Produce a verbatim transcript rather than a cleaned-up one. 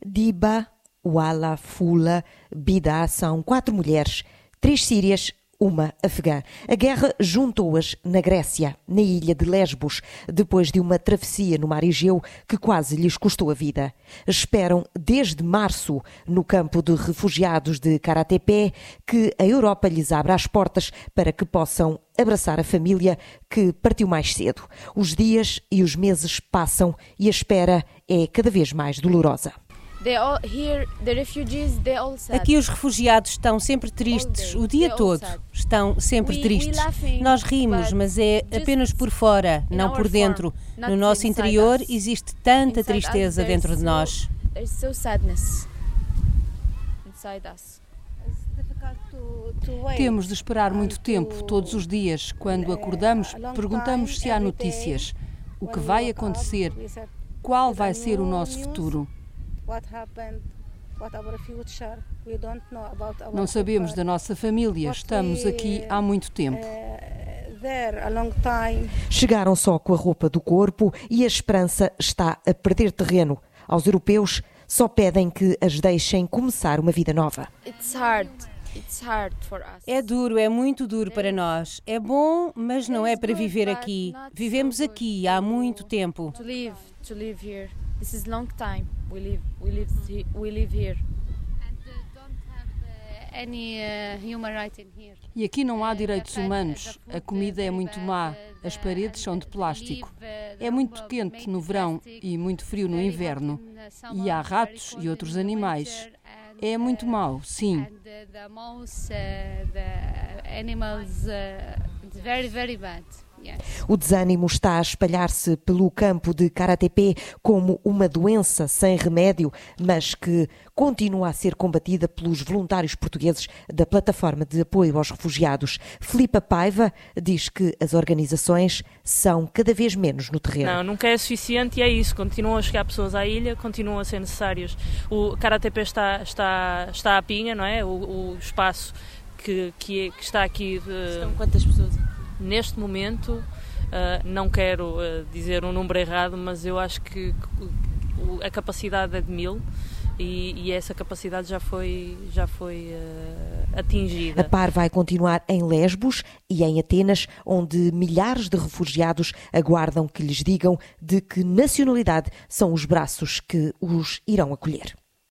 Diba, Wala, Fula, Bida são quatro mulheres, três sírias, uma afegã. A guerra juntou-as na Grécia, na ilha de Lesbos, depois de uma travessia no mar Egeu que quase lhes custou a vida. Esperam desde março, no campo de refugiados de Kara Tepe, que a Europa lhes abra as portas para que possam abraçar a família que partiu mais cedo. Os dias e os meses passam e a espera é cada vez mais dolorosa. Aqui os refugiados estão sempre tristes, o dia todo. Estão sempre tristes. Nós rimos, mas é apenas por fora, não por dentro. No nosso interior existe tanta tristeza dentro de nós. Temos de esperar muito tempo, todos os dias. Quando acordamos, perguntamos se há notícias. O que vai acontecer? Qual vai ser o nosso futuro? Não sabemos da nossa família, estamos aqui há muito tempo. Chegaram só com a roupa do corpo e a esperança está a perder terreno. Aos europeus só pedem que as deixem começar uma vida nova. É duro, é muito duro para nós. É bom, mas não é para viver aqui. Vivemos aqui há muito tempo. This is long time. We live, we live, we live here. And uh, don't have uh, any uh, human right in here. E aqui não há direitos humanos. A comida é muito má. As paredes são de plástico. É muito quente no verão e muito frio no inverno. E há ratos e outros animais. É muito mau, sim. And the mouse, uh, the animals, uh, it's very, very bad. O desânimo está a espalhar-se pelo campo de Kara Tepe como uma doença sem remédio, mas que continua a ser combatida pelos voluntários portugueses da Plataforma de Apoio aos Refugiados. Filipa Paiva diz que as organizações são cada vez menos no terreno. Não, nunca é suficiente e é isso. Continuam a chegar pessoas à ilha, continuam a ser necessários. O Kara Tepe está, está, está à pinha, não é? O, o espaço que, que, é, que está aqui... De... Estão quantas pessoas? Neste momento, uh, não quero uh, dizer um número errado, mas eu acho que a capacidade é de mil e, e essa capacidade já foi, já foi uh, atingida. A Par vai continuar em Lesbos e em Atenas, onde milhares de refugiados aguardam que lhes digam de que nacionalidade são os braços que os irão acolher.